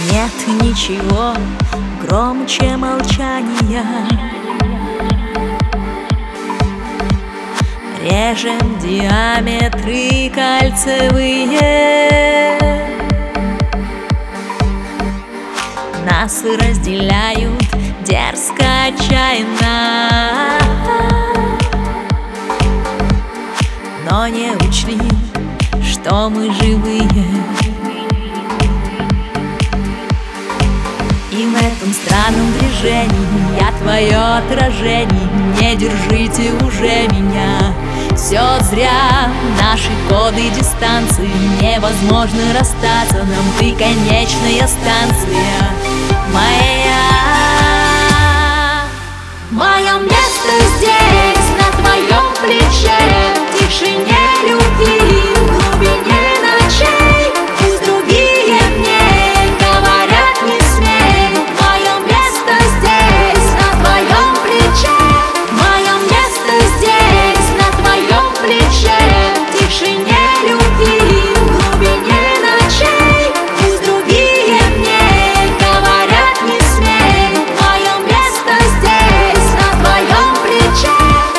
Нет ничего громче молчания. Режем диаметры кольцевые. Нас разделяют дерзко, отчаянно, но не учли, что мы живые. И в этом странном движении я твое отражение. Не держите уже меня, все зря. Наши коды дистанции, невозможно расстаться. Нам ты конечная станция. Мое место здесь, на твоем плече, в тишине любви, в глубине ночей. Пусть другие мне говорят не смей. Мое место здесь, на твоем плече. Мое место здесь, на твоем плече, в тишине любви, в глубине ночей. Пусть другие мне говорят не смей. Мое место здесь, на твоем плече.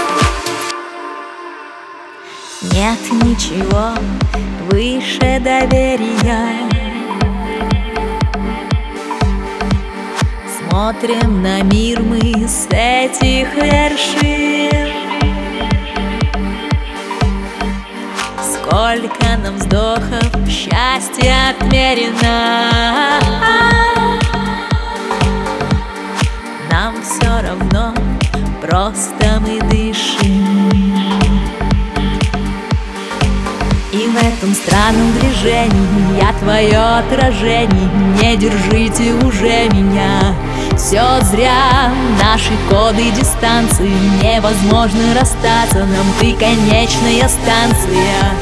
Нет ничего выше доверия. Смотрим на мир мы с этих вершин. Сколько нам вздохов счастья отмерено. Нам все равно, просто мы дышим. И в этом странном движении я твое отражение. Не держите уже меня, все зря. Наши коды дистанции, невозможно расстаться. Нам ты конечная станция.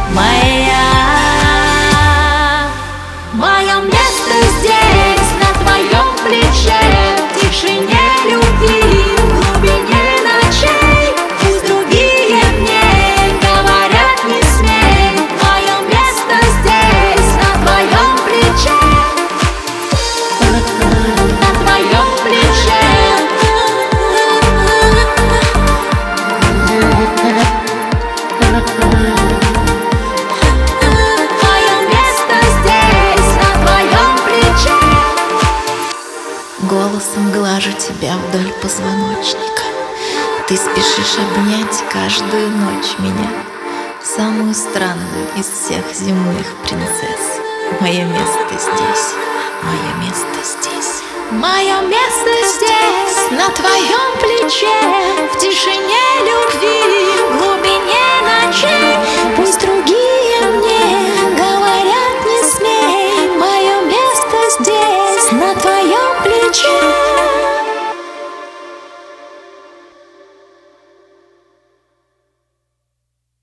Мое место здесь, на твоем плече, в тишине любви, в глубине ночей. Пусть другие мне говорят не смей. Мое место здесь, на твоем плече. На твоем плече. Мое место здесь, на твоем плече. Голосом глажу тебя вдоль позвоночника. Ты спешишь обнять каждую ночь меня, самую странную из всех земных принцесс. Мое место здесь, мое место здесь. Мое место здесь, на твоем плече, в тишине